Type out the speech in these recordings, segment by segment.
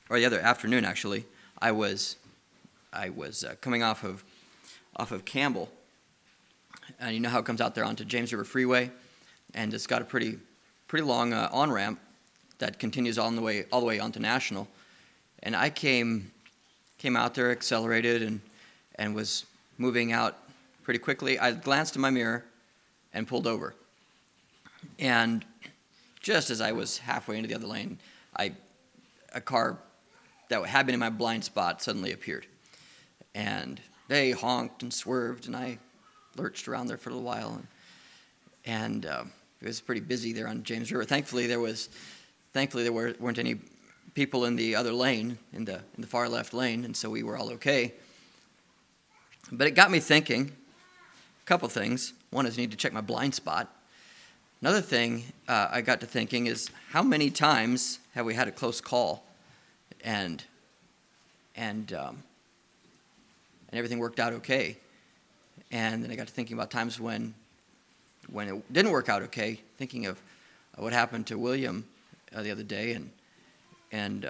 or the other afternoon actually, I was coming off of Campbell, and you know how it comes out there onto James River Freeway, and it's got a pretty long on ramp that continues all the way onto National, and I came out there, accelerated, and was moving out pretty quickly. I glanced in my mirror and pulled over, and just as I was halfway into the other lane, a car that had been in my blind spot suddenly appeared. And they honked and swerved, and I lurched around there for a little while. And it was pretty busy there on James River. Thankfully, there weren't any people in the other lane, in the far left lane, and so we were all okay. But it got me thinking a couple things. One is I need to check my blind spot. Another thing I got to thinking is how many times have we had a close call and everything worked out okay. And then I got to thinking about times when it didn't work out okay, thinking of what happened to William the other day, and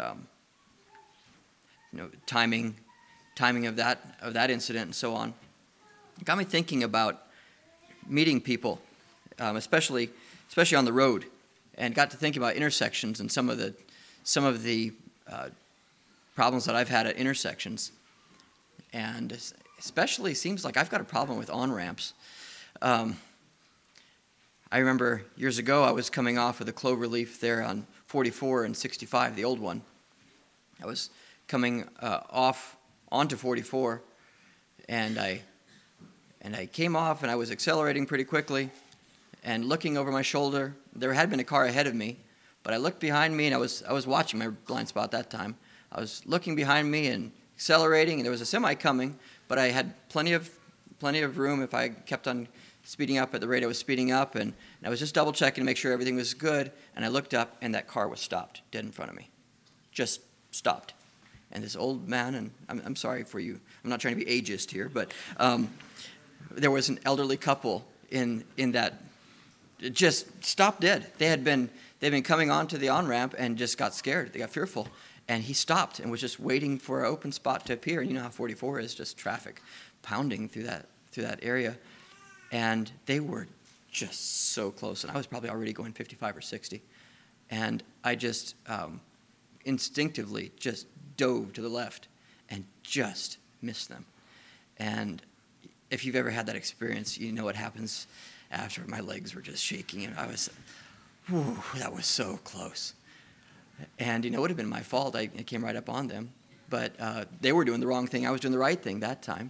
timing of that incident and so on. It got me thinking about meeting people, especially on the road, and got to thinking about intersections and some of the problems that I've had at intersections. And especially seems like I've got a problem with on-ramps. I remember years ago I was coming off of the Cloverleaf there on 44 and 65, the old one. I was coming off onto 44, and I came off and I was accelerating pretty quickly and looking over my shoulder. There had been a car ahead of me, but I looked behind me and I was watching my blind spot that time. I was looking behind me and accelerating, and there was a semi coming, but I had plenty of room if I kept on speeding up at the rate I was speeding up, and I was just double checking to make sure everything was good, and I looked up and that car was stopped dead in front of me. Just stopped. And this old man, and I'm sorry for you, I'm not trying to be ageist here, but there was an elderly couple in that just stopped dead. They'd been coming onto the on-ramp and just got scared. They got fearful. And he stopped and was just waiting for an open spot to appear. And you know how 44 is, just traffic pounding through that area. And they were just so close. And I was probably already going 55 or 60. And I just instinctively just dove to the left and just missed them. And if you've ever had that experience, you know what happens after. My legs were just shaking. And I was, that was so close. And it would have been my fault. I came right up on them. But they were doing the wrong thing. I was doing the right thing that time.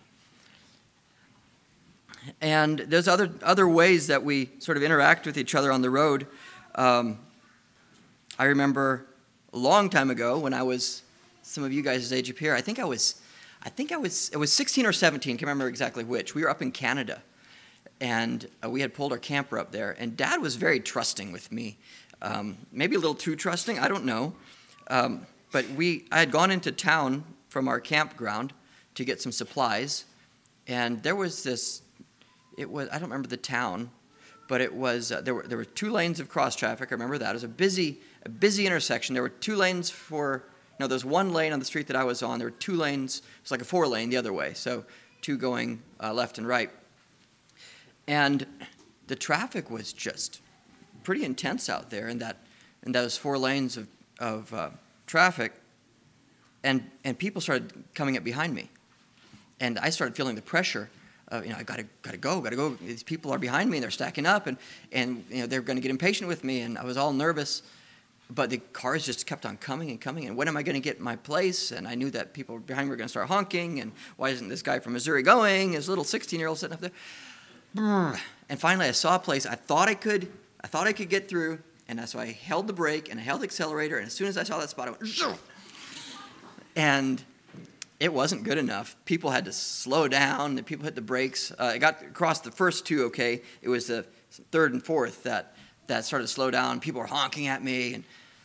And there's other ways that we sort of interact with each other on the road. I remember a long time ago when I was some of you guys' age up here. It was 16 or 17. Can't remember exactly which. We were up in Canada, and we had pulled our camper up there. And Dad was very trusting with me. Maybe a little too trusting, I don't know. But I had gone into town from our campground to get some supplies, and there was this, I don't remember the town, but it was, there were 2 lanes of cross traffic, I remember that. It was a busy intersection. There were 2 lanes there was 1 lane on the street that I was on. There were 2 lanes, it was like a 4-lane the other way, so 2 going left and right. And the traffic was just pretty intense out there in those 4 lanes of traffic, and people started coming up behind me, and I started feeling the pressure of I gotta go. These people are behind me and they're stacking up, and they're going to get impatient with me, and I was all nervous, but the cars just kept on coming and coming, and when am I going to get my place? And I knew that people behind me were going to start honking, and why isn't this guy from Missouri going? His little 16-year-old sitting up there, and finally I saw a place I thought I could get through, and so I held the brake and I held the accelerator, and as soon as I saw that spot, I went, Zoom! And it wasn't good enough. People had to slow down, and people hit the brakes. I got across the first 2 okay. It was the 3rd and 4th that started to slow down. People were honking at me,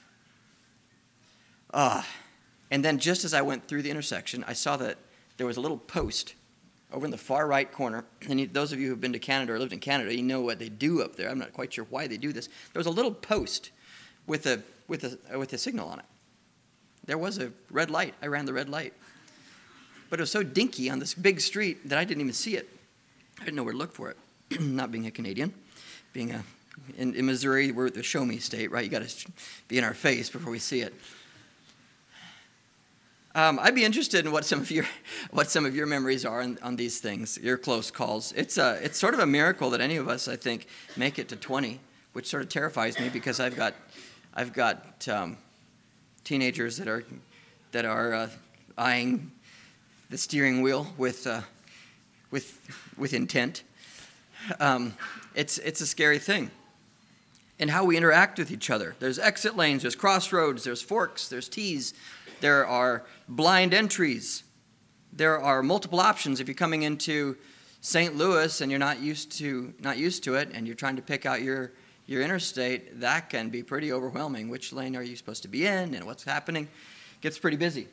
and then just as I went through the intersection, I saw that there was a little post over in the far right corner, and those of you who have been to Canada or lived in Canada, you know what they do up there. I'm not quite sure why they do this. There was a little post with a signal on it. There was a red light. I ran the red light. But it was so dinky on this big street that I didn't even see it. I didn't know where to look for it. Not being a Canadian, in Missouri, we're the show me state, right? You got to be in our face before we see it. I'd be interested in what some of your memories are on these things, your close calls. It's sort of a miracle that any of us, I think, make it to 20, which sort of terrifies me because I've got teenagers that are eyeing the steering wheel with intent. It's a scary thing. And how we interact with each other. There's exit lanes, there's crossroads, there's forks, there's T's. There are blind entries. There are multiple options. If you're coming into St. Louis and you're not used to it, and you're trying to pick out your interstate, that can be pretty overwhelming. Which lane are you supposed to be in, and what's happening? It gets pretty busy.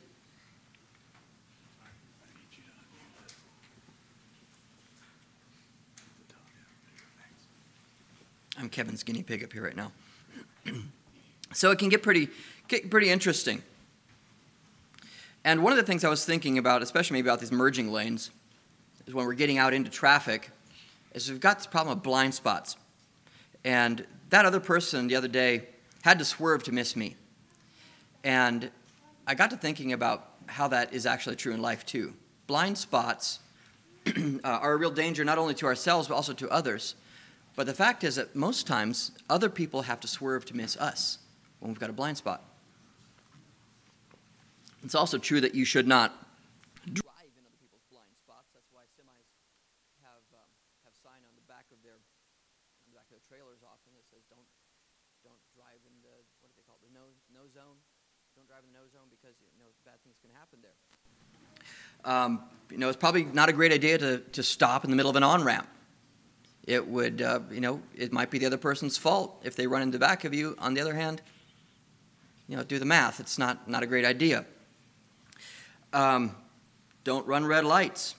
I'm Kevin's guinea pig up here right now. So it can get pretty interesting. And one of the things I was thinking about, especially maybe about these merging lanes, is when we're getting out into traffic, is we've got this problem of blind spots. And that other person the other day had to swerve to miss me. And I got to thinking about how that is actually true in life too. Blind spots are a real danger not only to ourselves but also to others. But the fact is that most times other people have to swerve to miss us when we've got a blind spot. It's also true that you should not drive in other people's blind spots. That's why semis have sign on the back of their trailers often that says don't drive in the, what do they call it, the no zone. Don't drive in the no zone because bad things can happen there. It's probably not a great idea to stop in the middle of an on-ramp. It would, it might be the other person's fault if they run in the back of you. On the other hand, do the math. It's not a great idea. Don't run red lights.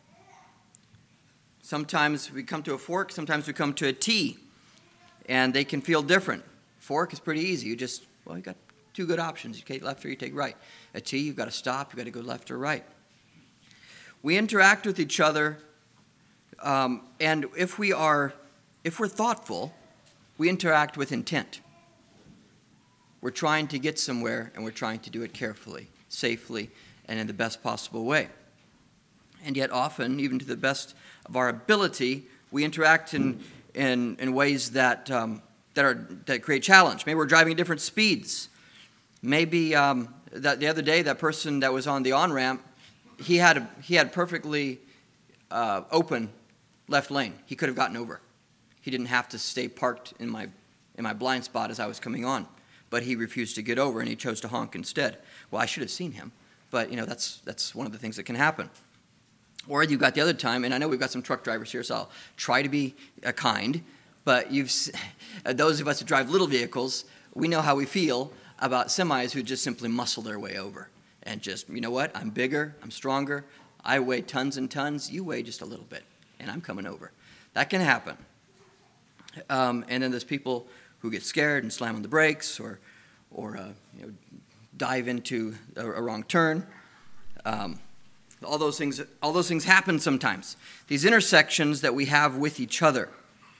Sometimes we come to a fork, sometimes we come to a T, and they can feel different. Fork is pretty easy. You got two good options. You take left or you take right. A T, you've got to stop. You've got to go left or right. We interact with each other, and if we're thoughtful, we interact with intent. We're trying to get somewhere, and we're trying to do it carefully, safely, and in the best possible way. And yet often, even to the best of our ability, we interact in ways that create challenge. Maybe we're driving at different speeds. Maybe the other day, that person that was on the on-ramp, he had perfectly open left lane. He could have gotten over. He didn't have to stay parked in my blind spot as I was coming on. But he refused to get over, and he chose to honk instead. Well, I should have seen him. But, that's one of the things that can happen. Or you've got the other time, and I know we've got some truck drivers here, so I'll try to be kind. But those of us who drive little vehicles, we know how we feel about semis who just simply muscle their way over. And just, you know what, I'm bigger, I'm stronger, I weigh tons and tons, you weigh just a little bit, and I'm coming over. That can happen. And then there's people who get scared and slam on the brakes or dive into a wrong turn. All those things happen sometimes. These intersections that we have with each other.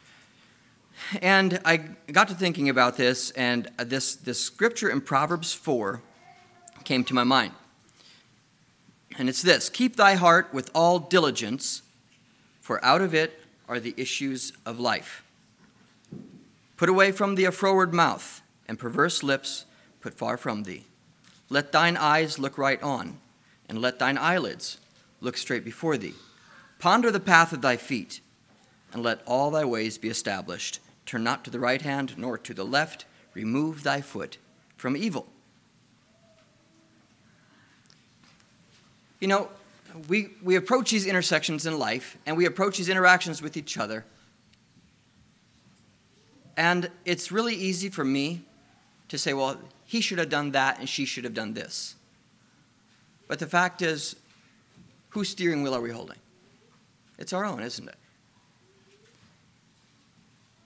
And I got to thinking about this, and this scripture in Proverbs 4 came to my mind. And it's this: keep thy heart with all diligence, for out of it are the issues of life. Put away from thee a froward mouth, and perverse lips put far from thee. Let thine eyes look right on, and let thine eyelids look straight before thee. Ponder the path of thy feet, and let all thy ways be established. Turn not to the right hand, nor to the left. Remove thy foot from evil. We approach these intersections in life, and we approach these interactions with each other. And it's really easy for me to say, well, he should have done that and she should have done this. But the fact is, whose steering wheel are we holding? It's our own, isn't it?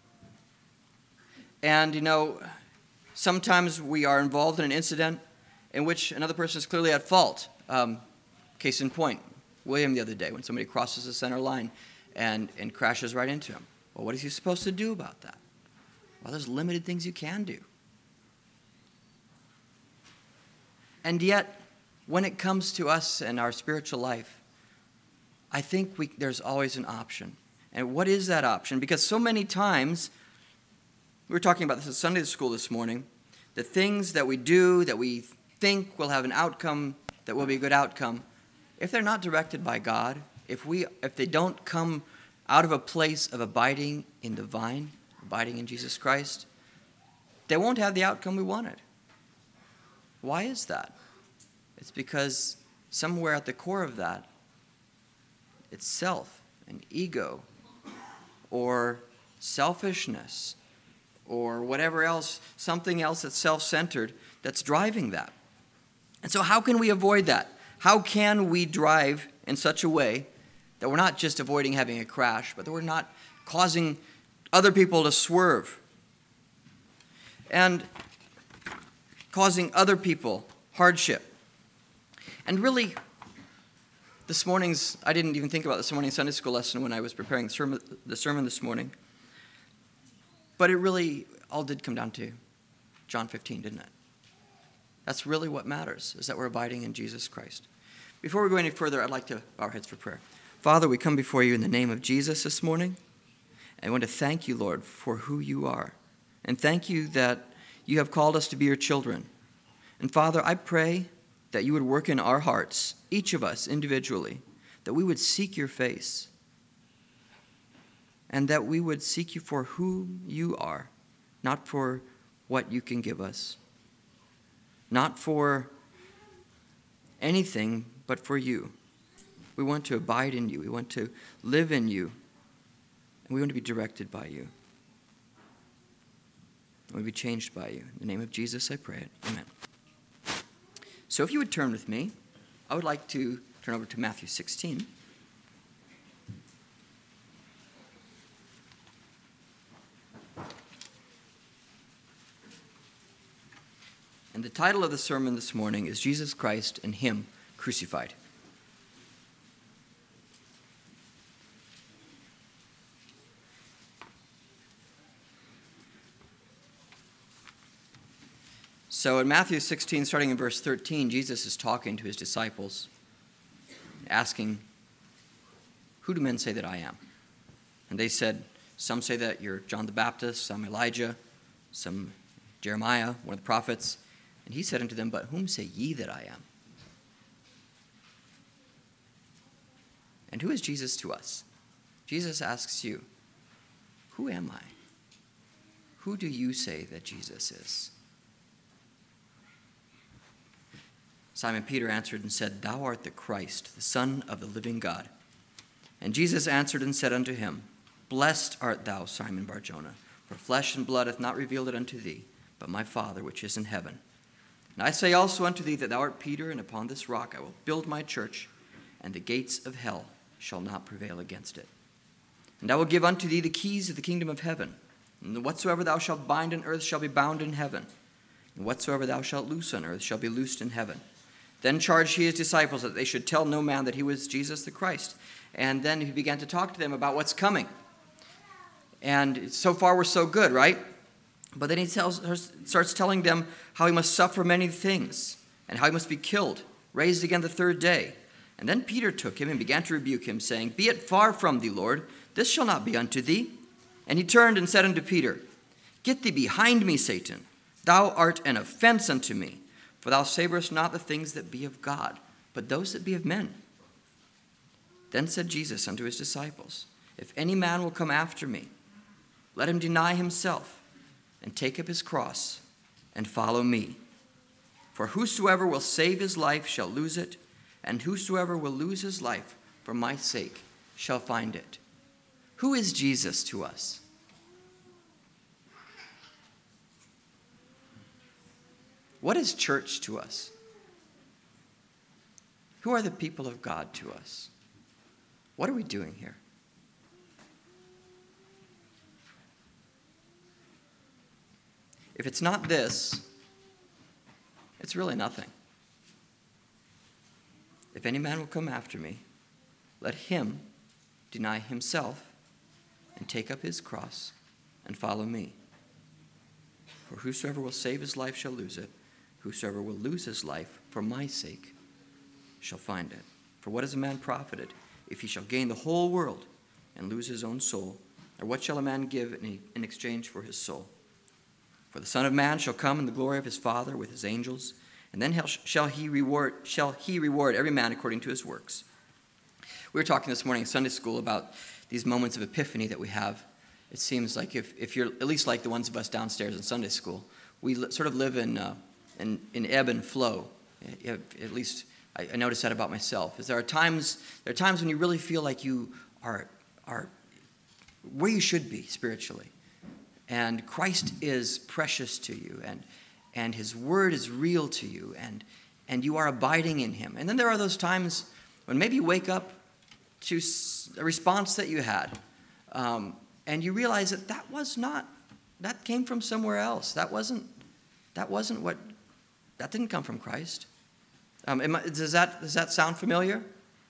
And, sometimes we are involved in an incident in which another person is clearly at fault. Case in point, William the other day, when somebody crosses the center line and crashes right into him. Well, what is he supposed to do about that? Well, there's limited things you can do. And yet, when it comes to us and our spiritual life, I think there's always an option. And what is that option? Because so many times, we were talking about this at Sunday school this morning, the things that we do that we think will have an outcome that will be a good outcome, if they're not directed by God, if they don't come out of a place of abiding in the vine, abiding in Jesus Christ, they won't have the outcome we wanted. Why is that? It's because somewhere at the core of that, it's self and ego or selfishness or whatever else, something else that's self-centered that's driving that. And so how can we avoid that? How can we drive in such a way that we're not just avoiding having a crash, but that we're not causing other people to swerve and causing other people hardship? And really, I didn't even think about this morning's Sunday school lesson when I was preparing the sermon this morning. But it really all did come down to John 15, didn't it? That's really what matters, is that we're abiding in Jesus Christ. Before we go any further, I'd like to bow our heads for prayer. Father, we come before you in the name of Jesus this morning. And I want to thank you, Lord, for who you are. And thank you that you have called us to be your children. And Father, I pray that you would work in our hearts, each of us individually, that we would seek your face, and that we would seek you for who you are, not for what you can give us, not for anything but for you. We want to abide in you. We want to live in you, and we want to be directed by you. We want to be changed by you. In the name of Jesus, I pray it. Amen. So if you would turn with me, I would like to turn over to Matthew 16. And the title of the sermon this morning is Jesus Christ and Him Crucified. So in Matthew 16, starting in verse 13, Jesus is talking to his disciples, asking, "Who do men say that I am?" And they said, "Some say that you're John the Baptist, some Elijah, some Jeremiah, one of the prophets." And he said unto them, "But whom say ye that I am?" And who is Jesus to us? Jesus asks you, "Who am I? Who do you say that Jesus is?" Simon Peter answered and said, "Thou art the Christ, the Son of the living God." And Jesus answered and said unto him, "Blessed art thou, Simon Bar-Jonah, for flesh and blood hath not revealed it unto thee, but my Father which is in heaven. And I say also unto thee that thou art Peter, and upon this rock I will build my church, and the gates of hell shall not prevail against it. And I will give unto thee the keys of the kingdom of heaven. And whatsoever thou shalt bind on earth shall be bound in heaven, and whatsoever thou shalt loose on earth shall be loosed in heaven." Then charged he his disciples that they should tell no man that he was Jesus the Christ. And then he began to talk to them about what's coming. And so far we're so good, right? But then he starts telling them how he must suffer many things, and how he must be killed, raised again the third day. And then Peter took him and began to rebuke him, saying, "Be it far from thee, Lord, this shall not be unto thee." And he turned and said unto Peter, "Get thee behind me, Satan. Thou art an offense unto me. For thou savorest not the things that be of God, but those that be of men." Then said Jesus unto his disciples, "If any man will come after me, let him deny himself, and take up his cross, and follow me. For whosoever will save his life shall lose it, and whosoever will lose his life for my sake shall find it." Who is Jesus to us? What is church to us? Who are the people of God to us? What are we doing here? If it's not this, it's really nothing. If any man will come after me, let him deny himself and take up his cross and follow me. For whosoever will save his life shall lose it. Whosoever will lose his life for my sake shall find it. For what is a man profited if he shall gain the whole world and lose his own soul? Or what shall a man give in exchange for his soul? For the Son of Man shall come in the glory of his Father with his angels, and then shall he reward every man according to his works. We were talking this morning in Sunday school about these moments of epiphany that we have. It seems like if you're at least like the ones of us downstairs in Sunday school, we sort of live in ebb and flow. At least I notice that about myself. Is there are times when you really feel like you are where you should be spiritually, and Christ is precious to you, and His Word is real to you, and you are abiding in Him. And then there are those times when maybe you wake up to a response that you had, and you realize that came from somewhere else. That didn't come from Christ. Does that sound familiar?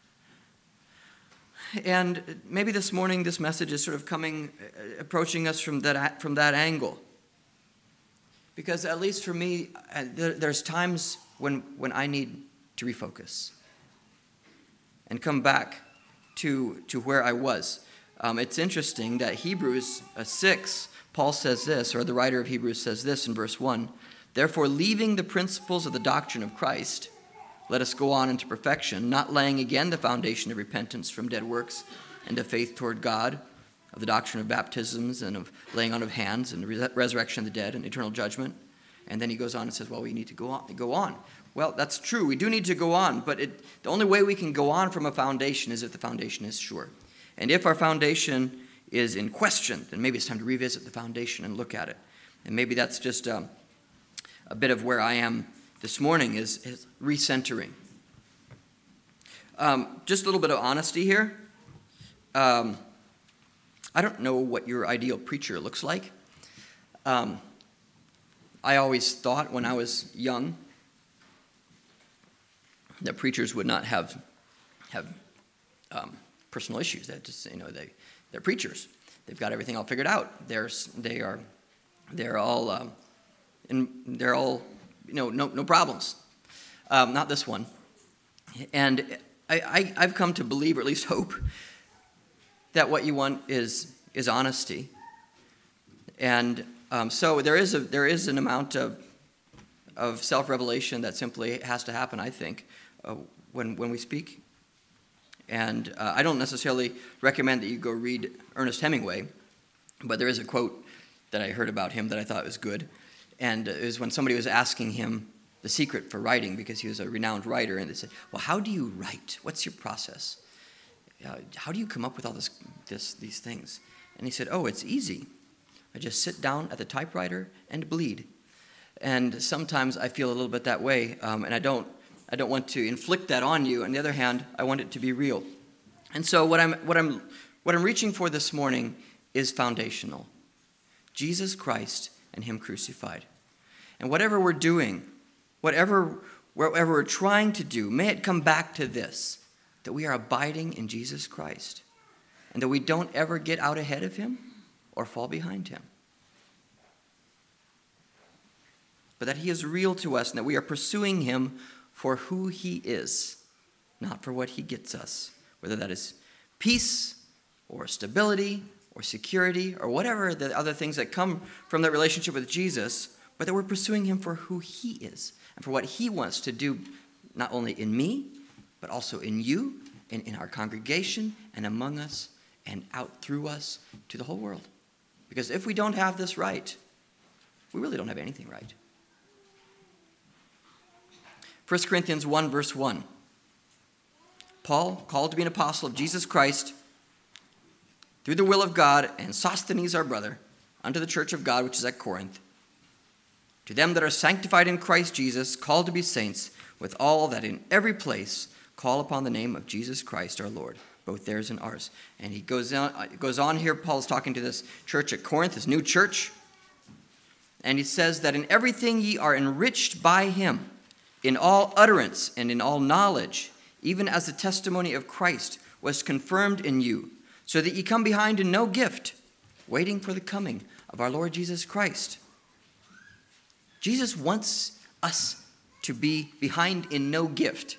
And maybe this morning this message is sort of approaching us from that angle. Because at least for me, there's times when I need to refocus and come back to where I was. It's interesting that Hebrews 6, Paul says this, or the writer of Hebrews says this in verse 1, "Therefore, leaving the principles of the doctrine of Christ, let us go on into perfection, not laying again the foundation of repentance from dead works and of faith toward God, of the doctrine of baptisms and of laying on of hands and the resurrection of the dead and eternal judgment." And then he goes on and says, well, we need to go on. Well, that's true. We do need to go on, but the only way we can go on from a foundation is if the foundation is sure. And if our foundation is in question, then maybe it's time to revisit the foundation and look at it. And maybe that's just a bit of where I am this morning is recentering. Just a little bit of honesty here. I don't know what your ideal preacher looks like. I always thought when I was young that preachers would not have personal issues. That just they're preachers. They've got everything all figured out. They're all no problems. Not this one. And I've come to believe, or at least hope, that what you want is honesty. And so there is an amount of self-revelation that simply has to happen, I think, when we speak. And I don't necessarily recommend that you go read Ernest Hemingway, but there is a quote that I heard about him that I thought was good. And it was when somebody was asking him the secret for writing, because he was a renowned writer, and they said, well, how do you write? What's your process? How do you come up with all these things? And he said, oh, it's easy. I just sit down at the typewriter and bleed. And sometimes I feel a little bit that way, and I don't want to inflict that on you. On the other hand, I want it to be real. And so what I'm reaching for this morning is foundational. Jesus Christ and Him crucified. And whatever we're doing, wherever we're trying to do, may it come back to this, that we are abiding in Jesus Christ, and that we don't ever get out ahead of Him or fall behind Him. But that He is real to us, and that we are pursuing Him for who He is, not for what He gets us, whether that is peace or stability or security or whatever the other things that come from that relationship with Jesus, but that we're pursuing Him for who He is and for what He wants to do, not only in me, but also in you and in our congregation and among us and out through us to the whole world. Because if we don't have this right, we really don't have anything right. 1 Corinthians 1, verse 1. Paul, called to be an apostle of Jesus Christ, through the will of God, and Sosthenes our brother, unto the church of God which is at Corinth, to them that are sanctified in Christ Jesus, called to be saints, with all that in every place call upon the name of Jesus Christ our Lord, both theirs and ours. And he goes on here, Paul's talking to this church at Corinth, this new church, and he says that in everything ye are enriched by Him, in all utterance and in all knowledge, even as the testimony of Christ was confirmed in you, so that ye come behind in no gift, waiting for the coming of our Lord Jesus Christ. Jesus wants us to be behind in no gift,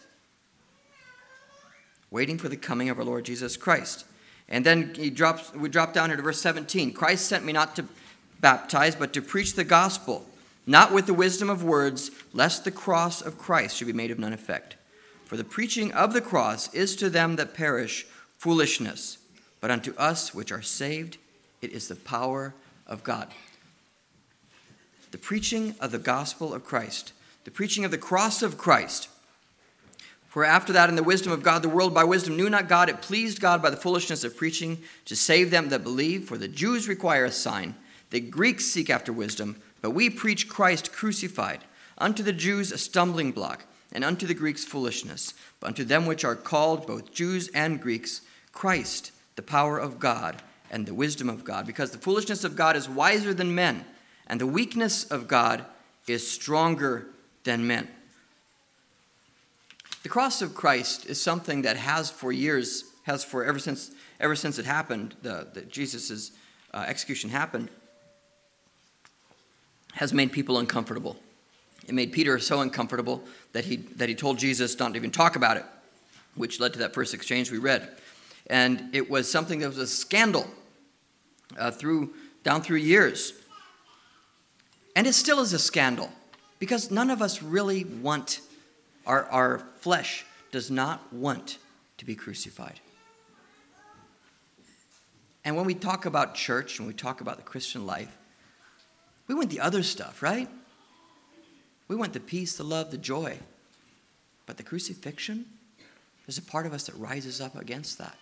waiting for the coming of our Lord Jesus Christ. And then we drop down here to verse 17. Christ sent me not to baptize, but to preach the gospel, not with the wisdom of words, lest the cross of Christ should be made of none effect. For the preaching of the cross is to them that perish foolishness, but unto us which are saved, it is the power of God. The preaching of the gospel of Christ, the preaching of the cross of Christ. For after that, in the wisdom of God, the world by wisdom knew not God. It pleased God by the foolishness of preaching to save them that believe. For the Jews require a sign, the Greeks seek after wisdom, but we preach Christ crucified. Unto the Jews a stumbling block, and unto the Greeks foolishness. But unto them which are called, both Jews and Greeks, Christ, the power of God, and the wisdom of God. Because the foolishness of God is wiser than men, and the weakness of God is stronger than men. The cross of Christ is something that has for ever since it happened, that Jesus' execution happened, has made people uncomfortable. It made Peter so uncomfortable that he told Jesus not to even talk about it, which led to that first exchange we read. And it was something that was a scandal down through years. And it still is a scandal, because none of us really want, our flesh does not want to be crucified. And when we talk about church, and we talk about the Christian life, we want the other stuff, right? We want the peace, the love, the joy. But the crucifixion, there's a part of us that rises up against that.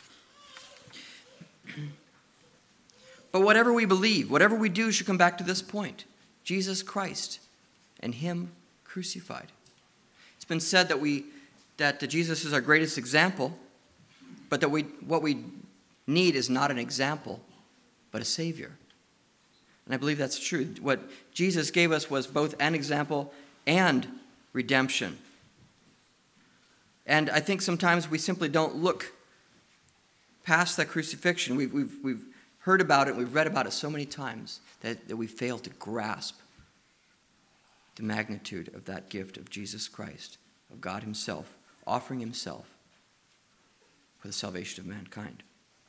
But whatever we believe, whatever we do should come back to this point. Jesus Christ and him crucified. It's been said that Jesus is our greatest example, but that what we need is not an example, but a Savior. And I believe that's true. What Jesus gave us was both an example and redemption. And I think sometimes we simply don't look past that crucifixion. We've heard about it, we've read about it so many times that we fail to grasp the magnitude of that gift of Jesus Christ, of God himself, offering himself for the salvation of mankind.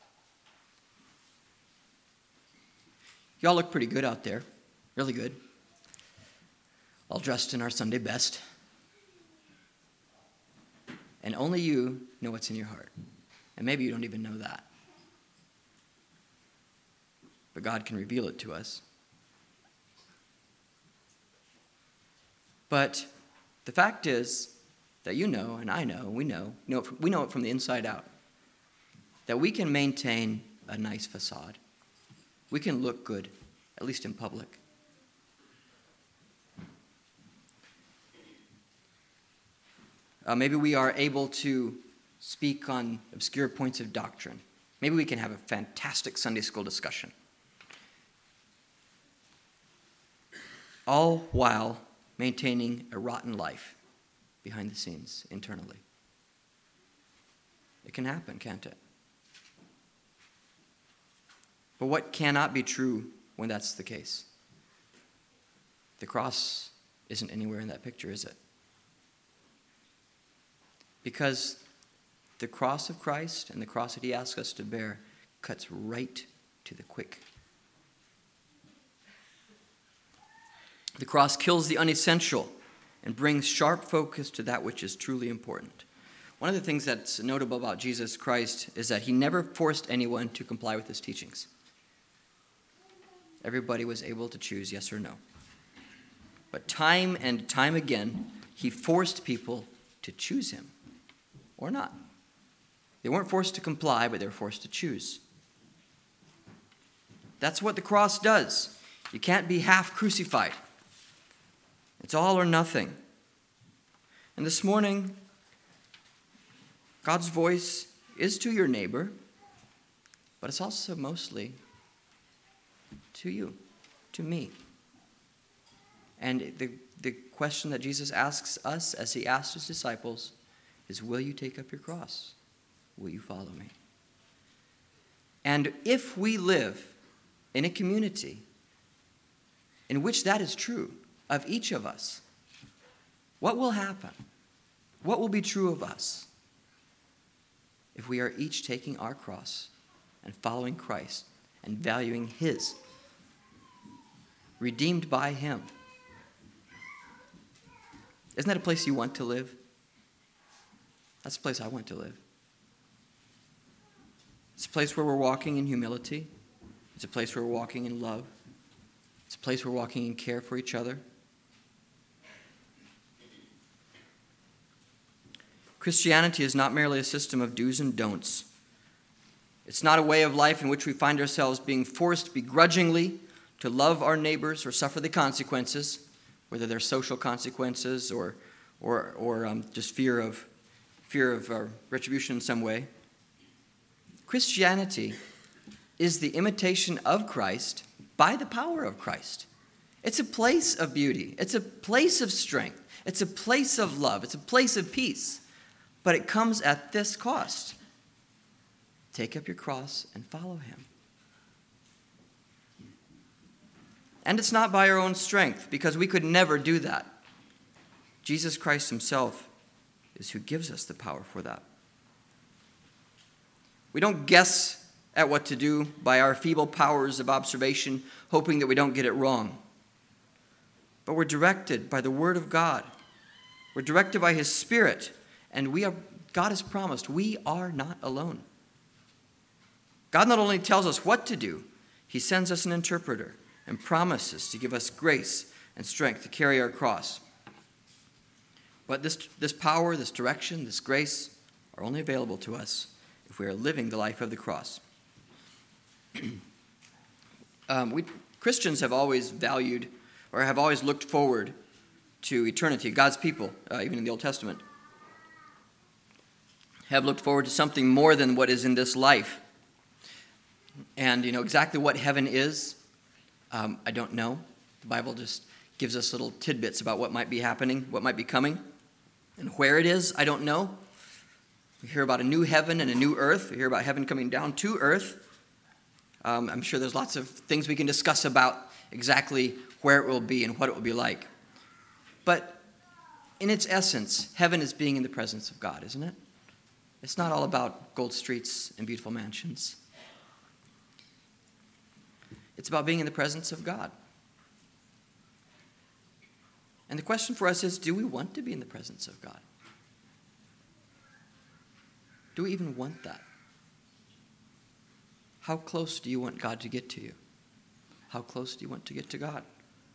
Y'all look pretty good out there, really good. All dressed in our Sunday best. And only you know what's in your heart. And maybe you don't even know that. But God can reveal it to us. But the fact is that you know, and I know, we know it from the inside out, that we can maintain a nice facade. We can look good, at least in public. Maybe we are able to speak on obscure points of doctrine. Maybe we can have a fantastic Sunday school discussion. All while maintaining a rotten life behind the scenes, internally. It can happen, can't it? But what cannot be true when that's the case? The cross isn't anywhere in that picture, is it? Because the cross of Christ and the cross that he asks us to bear cuts right to the quick. The cross kills the unessential and brings sharp focus to that which is truly important. One of the things that's notable about Jesus Christ is that he never forced anyone to comply with his teachings. Everybody was able to choose yes or no. But time and time again, he forced people to choose him or not. They weren't forced to comply, but they were forced to choose. That's what the cross does. You can't be half crucified. It's all or nothing. And this morning, God's voice is to your neighbor, but it's also mostly to you, to me. And the question that Jesus asks us, as he asked his disciples, is, will you take up your cross? Will you follow me? And if we live in a community in which that is true of each of us, what will happen? What will be true of us if we are each taking our cross and following Christ and valuing his, redeemed by him? Isn't that a place you want to live? That's a place I want to live. It's a place where we're walking in humility. It's a place where we're walking in love. It's a place where we're walking in care for each other. Christianity is not merely a system of do's and don'ts. It's not a way of life in which we find ourselves being forced begrudgingly to love our neighbors or suffer the consequences, whether they're social consequences or just fear of retribution in some way. Christianity is the imitation of Christ by the power of Christ. It's a place of beauty. It's a place of strength. It's a place of love. It's a place of peace. But it comes at this cost. Take up your cross and follow him. And it's not by our own strength, because we could never do that. Jesus Christ himself is who gives us the power for that. We don't guess at what to do by our feeble powers of observation, hoping that we don't get it wrong. But we're directed by the Word of God. We're directed by his Spirit. And God has promised we are not alone. God not only tells us what to do, he sends us an interpreter and promises to give us grace and strength to carry our cross. But this power, this direction, this grace are only available to us if we are living the life of the cross. Christians have always valued or have always looked forward to eternity. God's people, even in the Old Testament, have looked forward to something more than what is in this life. And exactly what heaven is, I don't know. The Bible just gives us little tidbits about what might be happening, what might be coming. And where it is, I don't know. We hear about a new heaven and a new earth. We hear about heaven coming down to earth. I'm sure there's lots of things we can discuss about exactly where it will be and what it will be like. But in its essence, heaven is being in the presence of God, isn't it? It's not all about gold streets and beautiful mansions. It's about being in the presence of God. And the question for us is, do we want to be in the presence of God? Do we even want that? How close do you want God to get to you? How close do you want to get to God?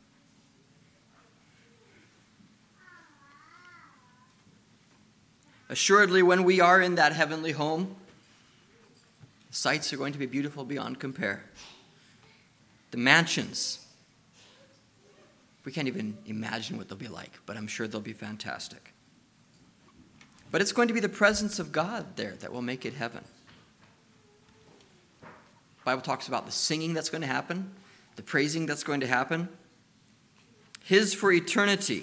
Assuredly, when we are in that heavenly home, the sights are going to be beautiful beyond compare. The mansions, we can't even imagine what they'll be like, but I'm sure they'll be fantastic. But it's going to be the presence of God there that will make it heaven. The Bible talks about the singing that's going to happen, the praising that's going to happen. His for eternity.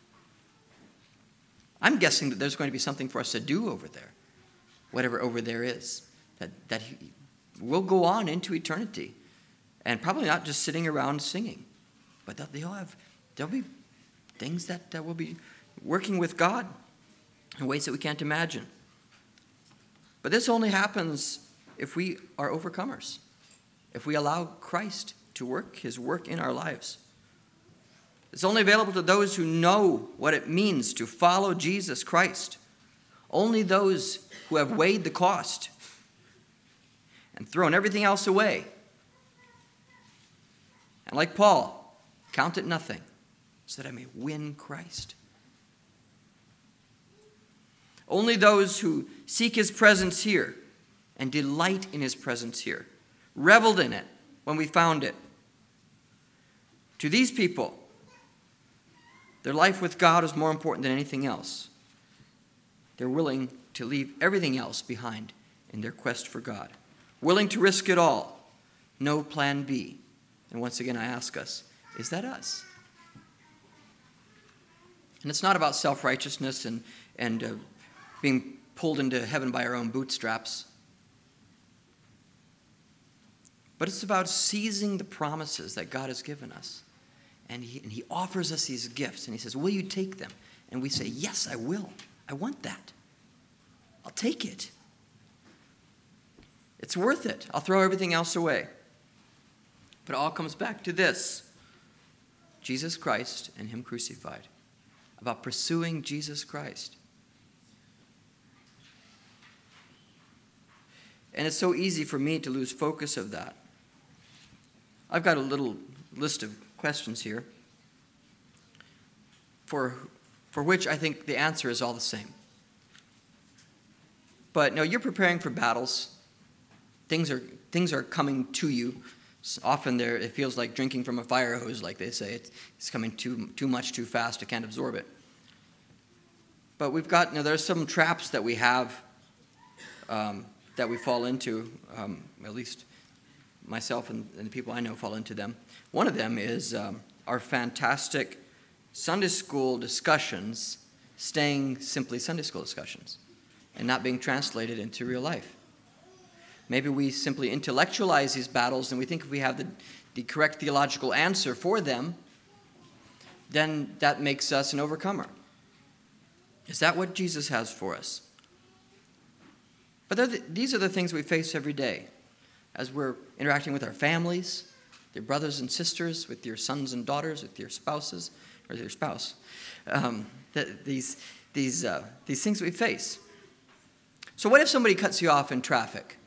I'm guessing that there's going to be something for us to do over there, whatever over there is, that will go on into eternity. And probably not just sitting around singing, but there'll be things that will be working with God in ways that we can't imagine. But this only happens if we are overcomers, if we allow Christ to work his work in our lives. It's only available to those who know what it means to follow Jesus Christ. Only those who have weighed the cost and thrown everything else away. And like Paul, count it nothing, so that I may win Christ. Only those who seek his presence here and delight in his presence here, reveled in it when we found it. To these people, their life with God is more important than anything else. They're willing to leave everything else behind in their quest for God, willing to risk it all, no plan B. And once again, I ask us, is that us? And it's not about self-righteousness and being pulled into heaven by our own bootstraps. But it's about seizing the promises that God has given us. And he offers us these gifts, and he says, will you take them? And we say, yes, I will. I want that. I'll take it. It's worth it. I'll throw everything else away. But it all comes back to this: Jesus Christ and him crucified. About pursuing Jesus Christ. And it's so easy for me to lose focus of that. I've got a little list of questions here for which I think the answer is all the same. But no, you're preparing for battles. Things are coming to you. Often it feels like drinking from a fire hose, like they say. It's coming too much too fast. I can't absorb it. But we've got, there's some traps that we have that we fall into, at least myself and the people I know fall into them. One of them is our fantastic Sunday school discussions staying simply Sunday school discussions and not being translated into real life. Maybe we simply intellectualize these battles and we think if we have the correct theological answer for them, then that makes us an overcomer. Is that what Jesus has for us? But these are the things we face every day as we're interacting with our families, your brothers and sisters, with your sons and daughters, with your spouses, or your spouse. These things we face. So what if somebody cuts you off in traffic?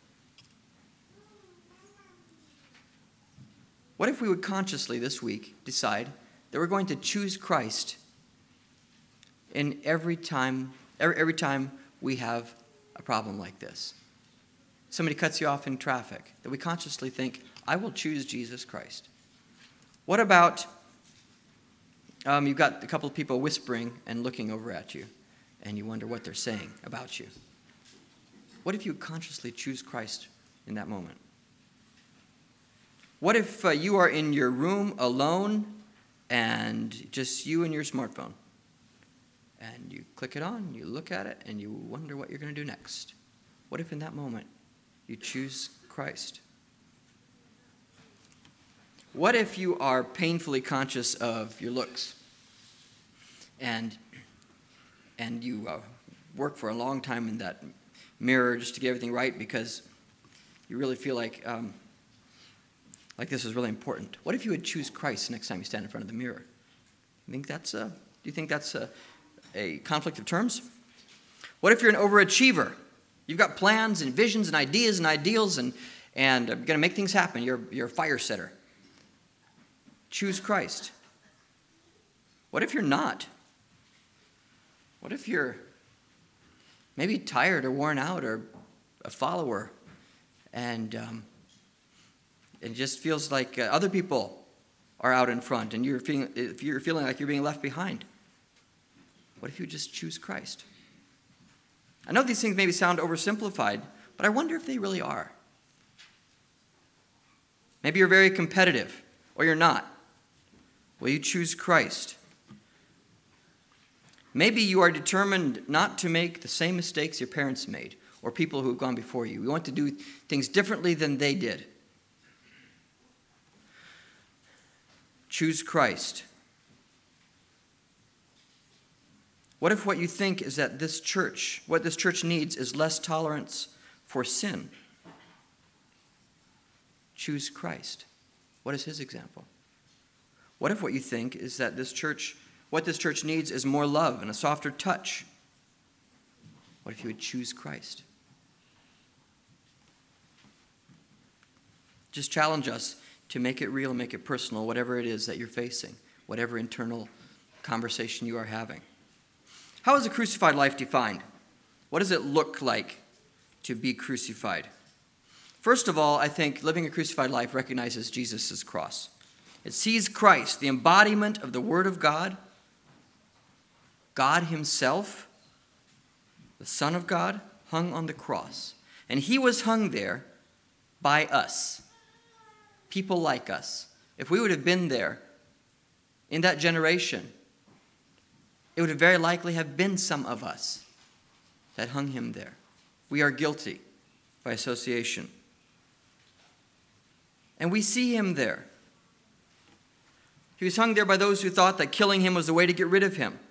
What if we would consciously this week decide that we're going to choose Christ in every time we have a problem like this? Somebody cuts you off in traffic, that we consciously think, I will choose Jesus Christ. What about you've got a couple of people whispering and looking over at you, and you wonder what they're saying about you? What if you consciously choose Christ in that moment? What if you are in your room alone and just you and your smartphone? And you click it on, you look at it, and you wonder what you're going to do next. What if in that moment you choose Christ? What if you are painfully conscious of your looks and you work for a long time in that mirror just to get everything right because you really feel like this is really important? What if you would choose Christ next time you stand in front of the mirror? Do you think that's a conflict of terms? What if you're an overachiever? You've got plans and visions and ideas and ideals and you're going to make things happen. You're a fire setter. Choose Christ. What if you're not? What if you're maybe tired or worn out or a follower and it just feels like other people are out in front and you're feeling like you're being left behind? What if you just choose Christ? I know these things maybe sound oversimplified, but I wonder if they really are. Maybe you're very competitive, or you're not. Will you choose Christ? Maybe you are determined not to make the same mistakes your parents made, or people who have gone before you. We want to do things differently than they did. Choose Christ. What if what you think is that what this church needs is less tolerance for sin? Choose Christ. What is his example? What if what you think is that what this church needs is more love and a softer touch? What if you would choose Christ? Just challenge us to make it real, make it personal, whatever it is that you're facing, whatever internal conversation you are having. How is a crucified life defined? What does it look like to be crucified? First of all, I think living a crucified life recognizes Jesus' cross. It sees Christ, the embodiment of the Word of God, God himself, the Son of God, hung on the cross. And he was hung there by us, people like us. If we would have been there in that generation, it would have very likely have been some of us. that hung him there. We are guilty by association. And we see him there. He was hung there by those who thought that killing him was the way to get rid of him.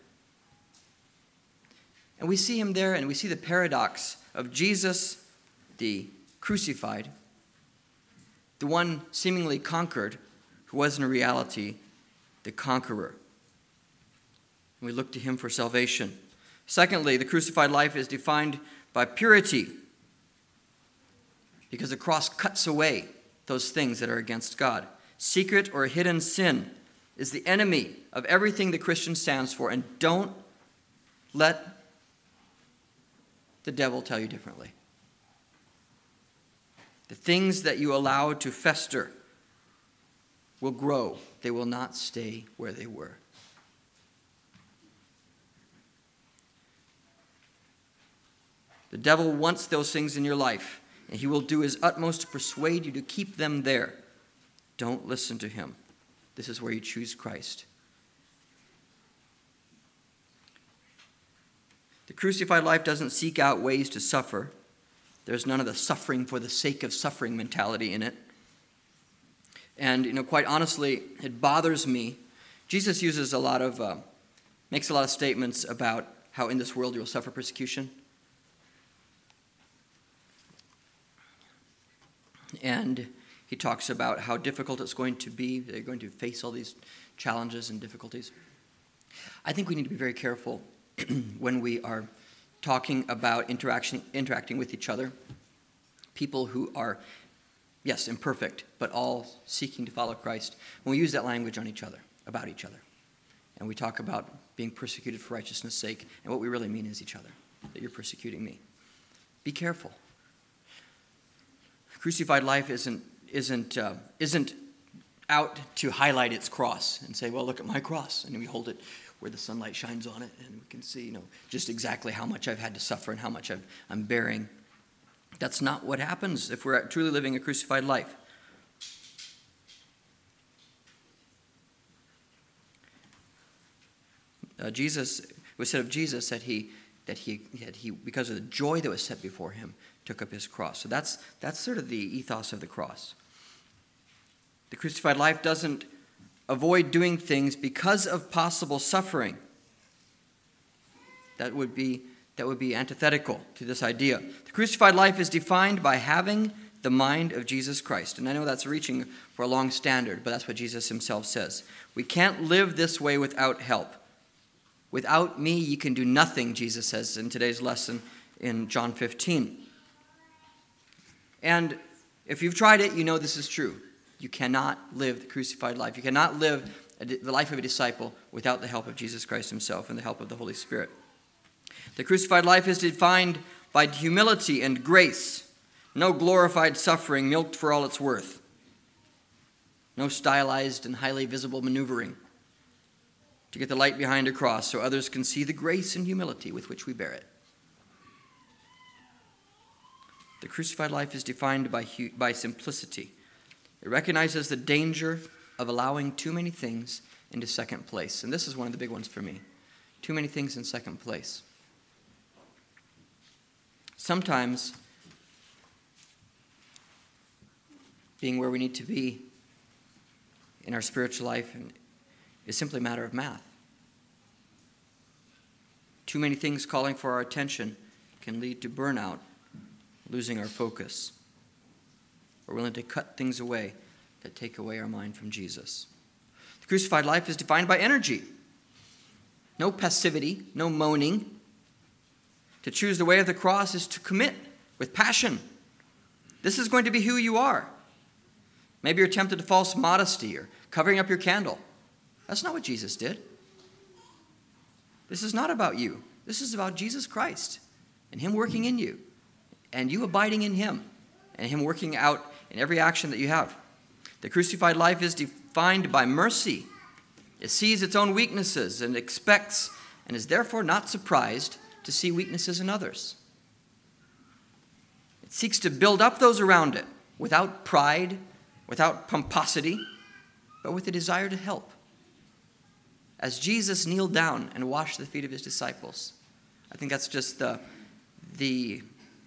And we see him there, and we see the paradox of Jesus, the crucified, the one seemingly conquered, who was in reality the conqueror. And we look to him for salvation. Secondly, the crucified life is defined by purity, because the cross cuts away those things that are against God. Secret or hidden sin is the enemy of everything the Christian stands for, and don't let the devil tell you differently. The things that you allow to fester will grow. They will not stay where they were. The devil wants those things in your life, and he will do his utmost to persuade you to keep them there. Don't listen to him. This is where you choose Christ. The crucified life doesn't seek out ways to suffer. There's none of the suffering for the sake of suffering mentality in it. And, quite honestly, it bothers me. Jesus uses makes a lot of statements about how in this world you'll suffer persecution. And he talks about how difficult it's going to be. They're going to face all these challenges and difficulties. I think we need to be very careful when we are talking about interacting with each other. People who are, yes, imperfect, but all seeking to follow Christ. When we use that language on each other, about each other, and we talk about being persecuted for righteousness' sake, and what we really mean is each other, that you're persecuting me. Be careful. Crucified life isn't out to highlight its cross and say, well, look at my cross. And we hold it where the sunlight shines on it, and we can see, just exactly how much I've had to suffer and how much I'm bearing. That's not what happens if we're truly living a crucified life. Jesus, it was said of Jesus that he, because of the joy that was set before him, took up his cross. So that's sort of the ethos of the cross. The crucified life doesn't avoid doing things because of possible suffering. That would be antithetical to this idea. The crucified life is defined by having the mind of Jesus Christ. And I know that's reaching for a long standard, but that's what Jesus himself says. We can't live this way without help. Without me, you can do nothing, Jesus says in today's lesson in John 15. And if you've tried it, you know this is true. You cannot live the crucified life. You cannot live the life of a disciple without the help of Jesus Christ himself and the help of the Holy Spirit. The crucified life is defined by humility and grace. No glorified suffering milked for all it's worth. No stylized and highly visible maneuvering to get the light behind a cross so others can see the grace and humility with which we bear it. The crucified life is defined by simplicity. It recognizes the danger of allowing too many things into second place. And this is one of the big ones for me. Too many things in second place. Sometimes being where we need to be in our spiritual life is simply a matter of math. Too many things calling for our attention can lead to burnout, losing our focus. We're willing to cut things away that take away our mind from Jesus. The crucified life is defined by energy. No passivity, no moaning. To choose the way of the cross is to commit with passion. This is going to be who you are. Maybe you're tempted to false modesty or covering up your candle. That's not what Jesus did. This is not about you. This is about Jesus Christ and him working in you and you abiding in him and him working out in every action that you have. The crucified life is defined by mercy. It sees its own weaknesses and expects and is therefore not surprised to see weaknesses in others. It seeks to build up those around it without pride, without pomposity, but with a desire to help. As Jesus kneeled down and washed the feet of his disciples, I think that's just the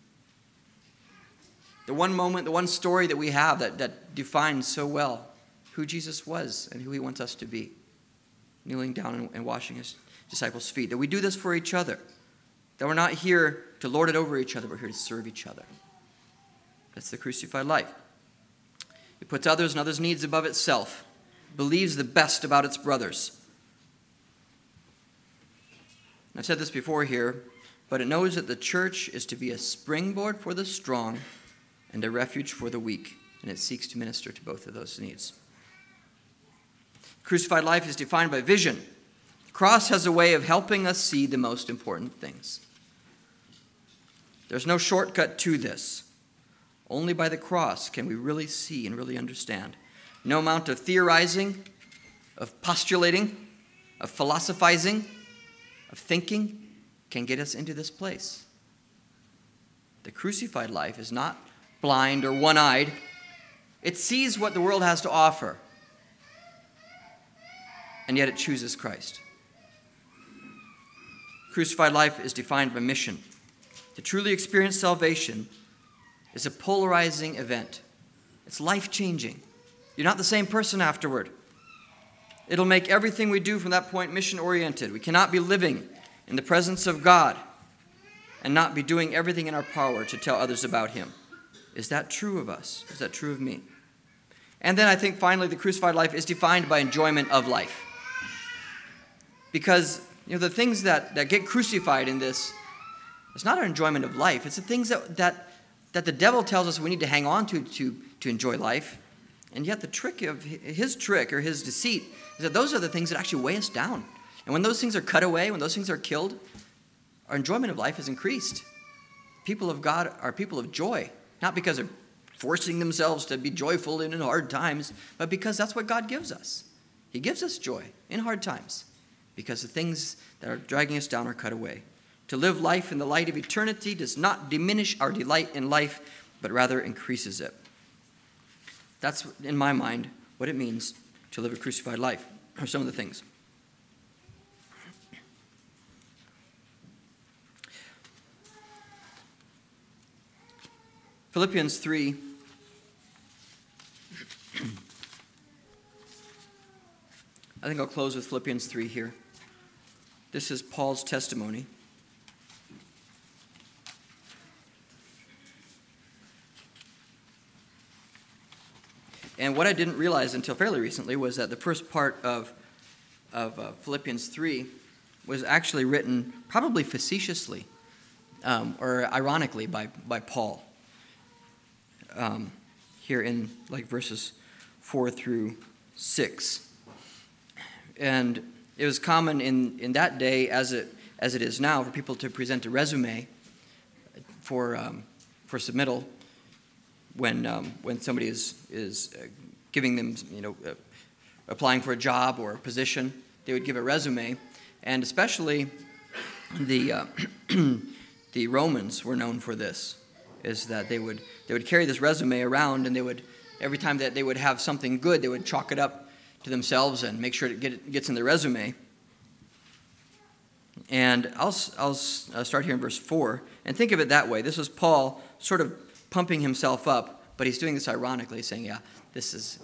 one moment, the one story that we have that defines so well who Jesus was and who he wants us to be, kneeling down and washing his disciples' feet. That we do this for each other. That we're not here to lord it over each other, we're here to serve each other. That's the crucified life. It puts others and others' needs above itself, believes the best about its brothers. I've said this before here, but it knows that the church is to be a springboard for the strong and a refuge for the weak, and it seeks to minister to both of those needs. Crucified life is defined by vision. The cross has a way of helping us see the most important things. There's no shortcut to this. Only by the cross can we really see and really understand. No amount of theorizing, of postulating, of philosophizing, of thinking can get us into this place. The crucified life is not blind or one-eyed. It sees what the world has to offer, and yet it chooses Christ. Crucified life is defined by mission. To truly experience salvation is a polarizing event. It's life-changing. You're not the same person afterward. It'll make everything we do from that point mission-oriented. We cannot be living in the presence of God and not be doing everything in our power to tell others about him. Is that true of us? Is that true of me? And then I think finally the crucified life is defined by enjoyment of life. Because the things that get crucified in this, it's not our enjoyment of life. It's the things that the devil tells us we need to hang on to enjoy life. And yet the trick of his trick or his deceit is that those are the things that actually weigh us down. And when those things are cut away, when those things are killed, our enjoyment of life is increased. People of God are people of joy, not because they're forcing themselves to be joyful in hard times, but because that's what God gives us. He gives us joy in hard times because the things that are dragging us down are cut away. To live life in the light of eternity does not diminish our delight in life, but rather increases it. That's, in my mind, what it means to live a crucified life, or some of the things. Philippians 3. I think I'll close with Philippians 3 here. This is Paul's testimony. And what I didn't realize until fairly recently was that the first part of Philippians 3 was actually written probably facetiously or ironically by Paul here in like verses 4 through 6. And it was common in that day, as it is now, for people to present a resume for submittal when somebody is giving them, applying for a job or a position. They would give a resume, and especially the the Romans were known for this, is that they would carry this resume around, and they would, every time that they would have something good, they would chalk it up to themselves and make sure it gets in the resume. And I'll start here in verse 4, and think of it that way. This is Paul sort of pumping himself up, but he's doing this ironically, saying, "Yeah, this is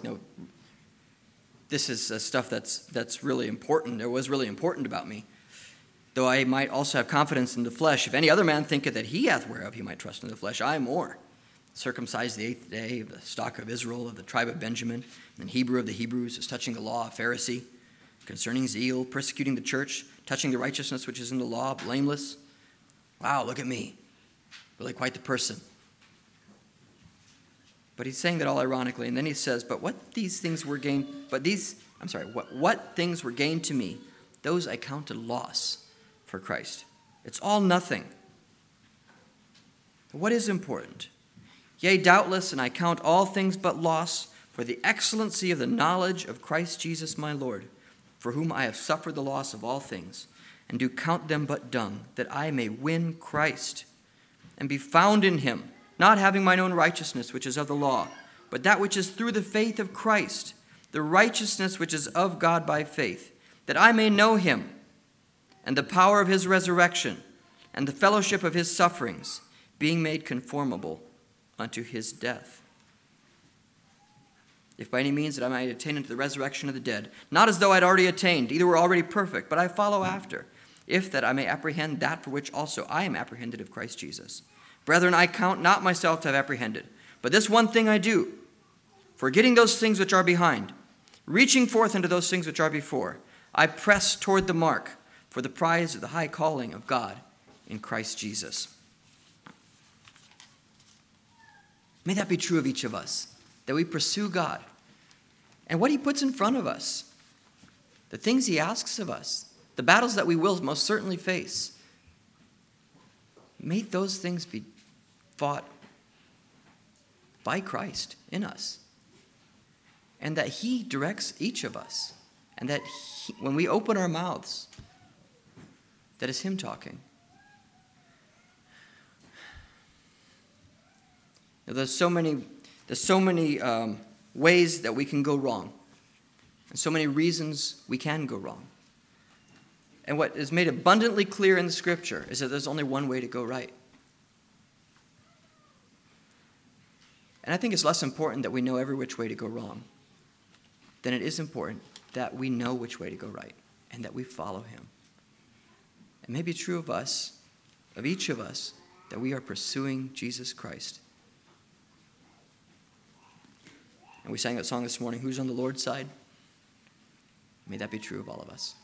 stuff that's really important. Or was really important about me. Though I might also have confidence in the flesh. If any other man thinketh that he hath whereof he might trust in the flesh, I more. Circumcised the 8th day, of the stock of Israel, of the tribe of Benjamin, and Hebrew of the Hebrews, as touching the law, a Pharisee, concerning zeal, persecuting the church, touching the righteousness which is in the law, blameless." Wow, look at me. Really quite the person. But he's saying that all ironically, and then he says, what things were gained to me, those I counted loss for Christ. It's all nothing. But what is important? Yea, doubtless, and I count all things but loss for the excellency of the knowledge of Christ Jesus my Lord, for whom I have suffered the loss of all things, and do count them but dung, that I may win Christ, and be found in him, not having mine own righteousness, which is of the law, but that which is through the faith of Christ, the righteousness which is of God by faith, that I may know him, and the power of his resurrection, and the fellowship of his sufferings, being made conformable unto his death. If by any means that I might attain unto the resurrection of the dead, not as though I'd already attained, either were already perfect, but I follow after, if that I may apprehend that for which also I am apprehended of Christ Jesus. Brethren, I count not myself to have apprehended, but this one thing I do, forgetting those things which are behind, reaching forth unto those things which are before, I press toward the mark for the prize of the high calling of God in Christ Jesus. May that be true of each of us, that we pursue God and what he puts in front of us, the things he asks of us, the battles that we will most certainly face. May those things be fought by Christ in us, and that he directs each of us, and that when we open our mouths, that is him talking. Now, there's so many ways that we can go wrong, and so many reasons we can go wrong. And what is made abundantly clear in the Scripture is that there's only one way to go right. And I think it's less important that we know every which way to go wrong than it is important that we know which way to go right and that we follow him. It may be true of us, of each of us, that we are pursuing Jesus Christ. And we sang that song this morning, Who's on the Lord's Side? May that be true of all of us.